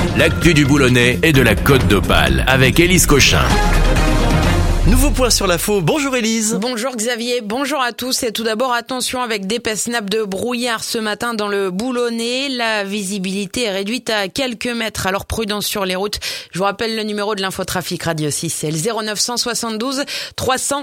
l'actu du Boulonnais et de la Côte d'Opale avec Élise Cochin. Nouveau point sur l'info. Bonjour Élise. Bonjour Xavier, bonjour à tous. Et tout d'abord, attention avec d'épaisses nappes de brouillard ce matin dans le Boulonnais. La visibilité est réduite à quelques mètres, alors prudence sur les routes. Je vous rappelle le numéro de l'infotrafic Radio 6, c'est le 0972 300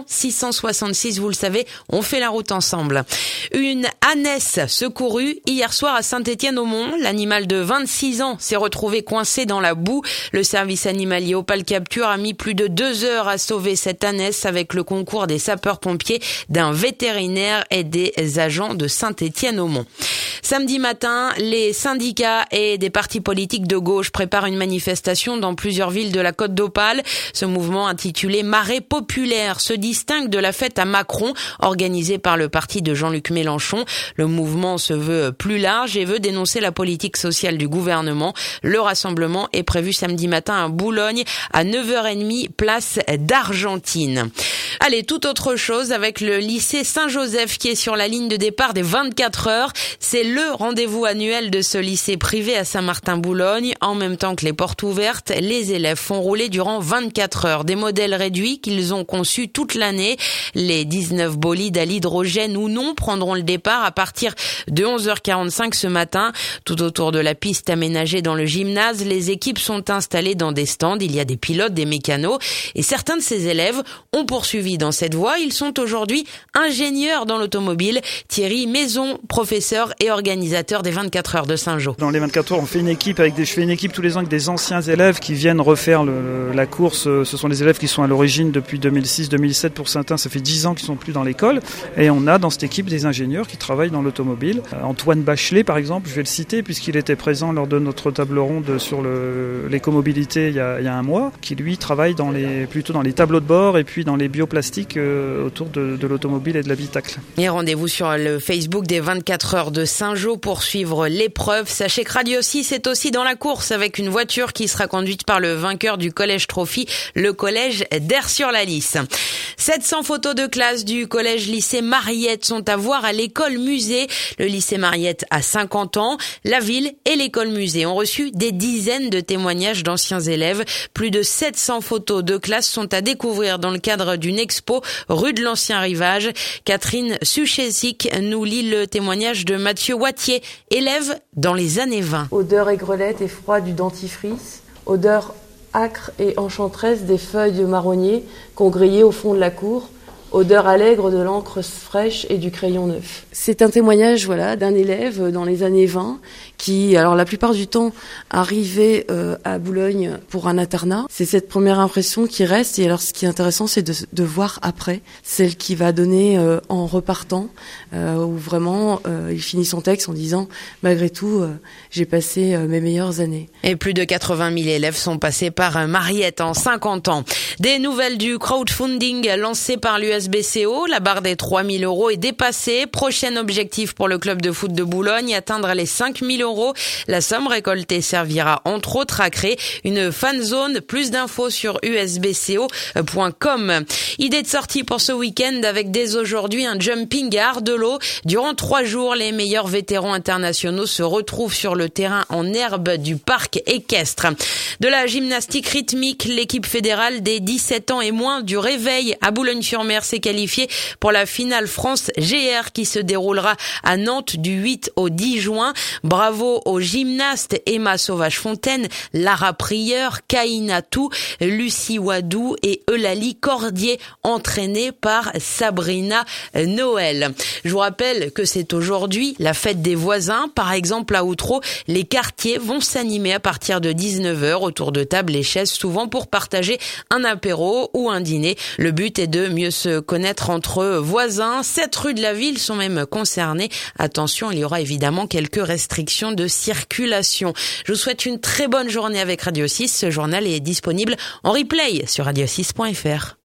666. Vous le savez, on fait la route ensemble. Une ânesse secourue hier soir à Saint-Étienne-au-Mont. L'animal de 26 ans s'est retrouvé coincé dans la boue. Le service animalier Opale Capture a mis plus de 2 heures à sauver cette ânesse avec le concours des sapeurs-pompiers, d'un vétérinaire et des agents de Saint-Étienne-au-Mont. Samedi matin, les syndicats et des partis politiques de gauche préparent une manifestation dans plusieurs villes de la Côte d'Opale. Ce mouvement intitulé Marée populaire se distingue de la fête à Macron organisée par le parti de Jean-Luc Mélenchon. Le mouvement se veut plus large et veut dénoncer la politique sociale du gouvernement. Le rassemblement est prévu samedi matin à Boulogne à 9h30 place d'Argentine. Allez, tout autre chose avec le lycée Saint-Joseph qui est sur la ligne de départ des 24 heures. C'est le rendez-vous annuel de ce lycée privé à Saint-Martin-Boulogne. En même temps que les portes ouvertes, les élèves font rouler durant 24 heures des modèles réduits qu'ils ont conçus toute l'année. Les 19 bolides à l'hydrogène ou non prendront le départ à partir de 11h45 ce matin. Tout autour de la piste aménagée dans le gymnase, les équipes sont installées dans des stands. Il y a des pilotes, des mécanos et certains de ces élèves ont poursuivi dans cette voie. Ils sont aujourd'hui ingénieurs dans l'automobile. Thierry Maison, professeur et organisateur des 24 heures de Saint-Jean. Dans les 24 heures, je fais une équipe tous les ans avec des anciens élèves qui viennent refaire la course. Ce sont des élèves qui sont à l'origine depuis 2006-2007 pour certains. Ça fait 10 ans qu'ils sont plus dans l'école. Et on a dans cette équipe des ingénieurs qui travaillent dans l'automobile. Antoine Bachelet, par exemple, je vais le citer puisqu'il était présent lors de notre table ronde sur l'écomobilité il y a un mois, qui lui travaille plutôt dans les tableaux de bord et puis dans les bioplastiques autour de l'automobile et de l'habitacle. Et rendez-vous sur le Facebook des 24 heures de Saint-Jean pour suivre l'épreuve. Sachez que Radio 6 est aussi dans la course avec une voiture qui sera conduite par le vainqueur du Collège Trophy, le collège d'Aire-sur-la-Lys. 700 photos de classe du collège-lycée Mariette sont à voir à l'école-musée. Le lycée Mariette a 50 ans. La ville et l'école-musée ont reçu des dizaines de témoignages d'anciens élèves. Plus de 700 photos de classe sont à découvrir dans le cadre d'une expo rue de l'Ancien Rivage. Catherine Suchesic nous lit le témoignage de Mathieu Wattier, élève dans les années 20. Odeur aigrelette et froid du dentifrice, odeur âcre et enchanteresse des feuilles de marronnier qu'on grillait au fond de la cour, odeur allègre de l'encre fraîche et du crayon neuf. C'est un témoignage d'un élève dans les années 20 qui, alors la plupart du temps, arrivait à Boulogne pour un internat. C'est cette première impression qui reste. Et alors ce qui est intéressant, c'est de voir après, celle qui va donner en repartant, où vraiment il finit son texte en disant « Malgré tout, j'ai passé mes meilleures années ». Et plus de 80 000 élèves sont passés par Mariette en 50 ans. Des nouvelles du crowdfunding lancé par l'USBCO. La barre des 3 000 € est dépassée. Prochain objectif pour le club de foot de Boulogne, atteindre les 5 000 €. La somme récoltée servira entre autres à créer une fan zone. Plus d'infos sur usbco.com. Idée de sortie pour ce week-end avec dès aujourd'hui un jumping à Ardelot. Durant 3 jours, les meilleurs vétérans internationaux se retrouvent sur le terrain en herbe du parc équestre. De la gymnastique rythmique, l'équipe fédérale des 17 ans et moins du Réveil à Boulogne-sur-Mer s'est qualifiée pour la finale France GR qui se déroulera à Nantes du 8 au 10 juin. Bravo aux gymnastes Emma Sauvage-Fontaine, Lara Prieur, Kainatou, Lucie Wadou et Eulalie Cordier, entraînée par Sabrina Noël. Je vous rappelle que c'est aujourd'hui la fête des voisins. Par exemple, à Outreau, les quartiers vont s'animer à partir de 19h autour de tables et chaises, souvent pour partager un apéro ou un dîner. Le but est de mieux se connaître entre voisins. 7 rues de la ville sont même concernées. Attention, il y aura évidemment quelques restrictions de circulation. Je vous souhaite une très bonne journée avec Radio 6. Ce journal est disponible en replay sur radio6.fr.